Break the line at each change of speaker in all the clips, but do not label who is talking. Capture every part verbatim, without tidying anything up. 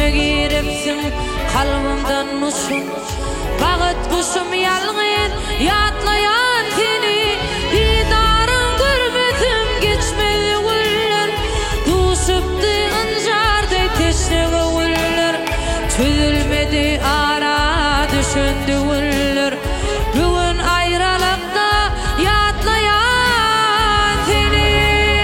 içime giripsin kalbimden musun Bağıt kuşum yalğın yatlayan seni Didarın görmedim geçmeli güller Duşuptu ıncarday teşnege güller Çözülmedi ara düşündü güller Bugün ayrılıkta yatlayan seni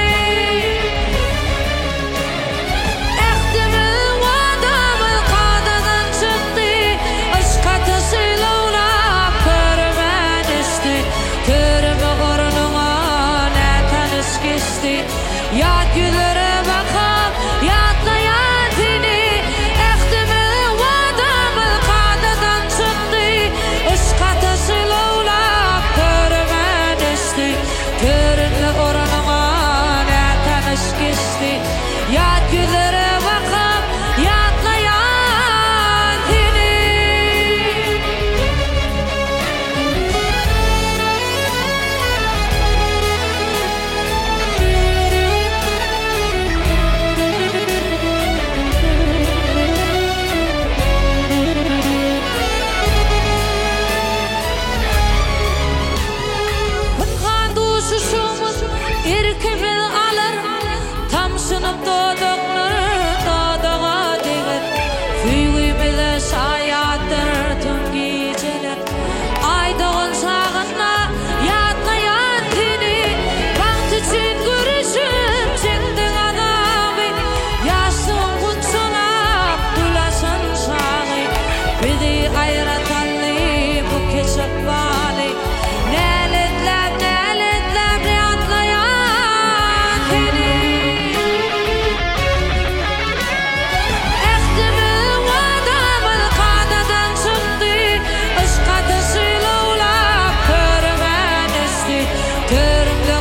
Ehtimil vadamın kadadan çıktı Aşk ateşiyle ulap körmen içti Körme kornuna ne tanış geçti Yat yüzlere bakıp yatlayan seni Ehtimil vadamın kadadan çıktı Aşk ateşiyle ulap körmen içti Körme kornuna ne tanış geçti Yat yüzlere bakıp yatlayan seni Hıngan duşuşumuz erkemel alır Tamsınıp dodakları dadağa değer Füygümele sayattır tüm geceler Aydağın sağına yatlayan seni Baht için görüşüp çektin adamı Yaşın kutsulap bulasın sağı Bizi ayratanlı bu keçek bali Neletler neletler yatlayan seni Ehtimil vadamın kadadan çıktı Aşk ateşiyle ulap körmen içti Körümde